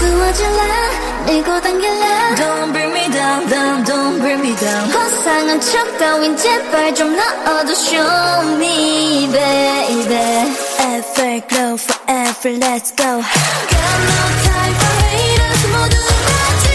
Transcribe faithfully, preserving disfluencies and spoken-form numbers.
부어질래 밀고 당길래 Don't bring me down, down, don't bring me down. 고상한 척 따윈 제발 좀 넣어도 show me baby. Everglow forever let's go. Got no time for haters 모두 다